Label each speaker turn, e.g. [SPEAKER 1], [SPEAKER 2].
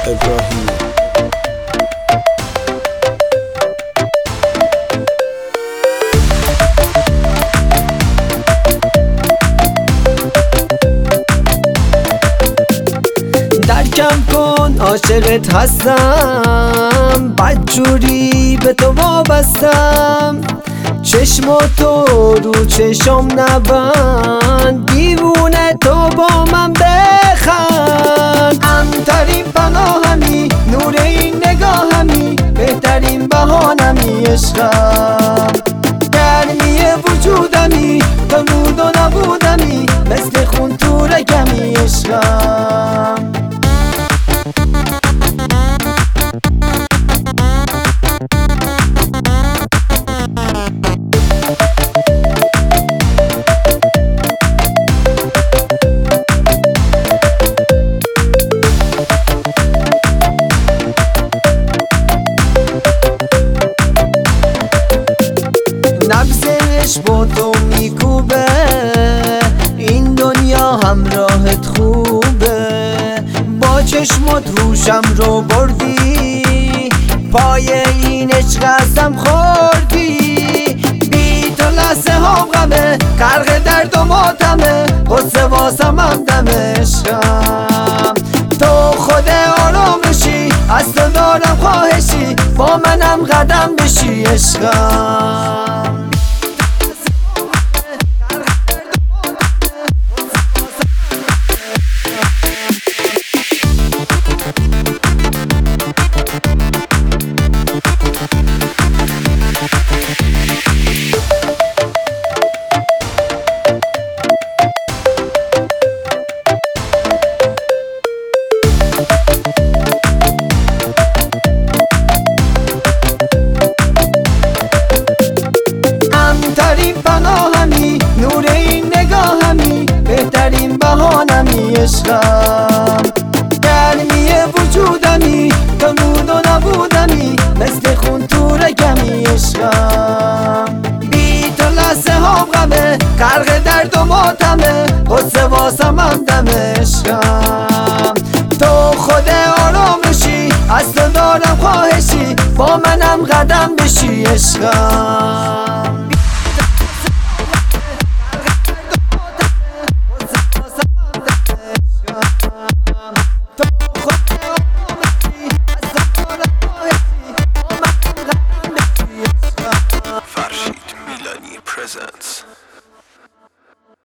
[SPEAKER 1] ابراهیمی. درکم کن عاشقت هستم، بدجوری به تو وابستم. چشم تو رو چشم نبند، دیوونه تو با من بخند. امترین پناهمی، نور این نگاهمی، بهترین بهانمی عشقم. گرمی وجودمی، تو بود و نبودمی، مثل خون تو رگمی عشقم. نبضش با تو میکوبه، این دنیا همراهت خوبه. با چشمات هوشم رو بردی، پای این عشق ازم خوردی. بی تو لحظه ها غمه، غرق درد و ماتمه، غصه واسم هم دم عشقم. تو خود آرامشی، از تو دارم خواهشی، با منم قدم بشی عشقم. نور این نگاهمی، بهترین بهانمی عشقم. گرمی وجودمی، تو بود و نبودمی، مثل خون تو رگمی عشقم. بی تو لحظه ها غمه، غرق درد و ماتمه، غصه واسم هم دم عشقم. تو خود آرامشی، از تو دارم خواهشی، با منم قدم بشی عشقم.
[SPEAKER 2] Farshid Milani presents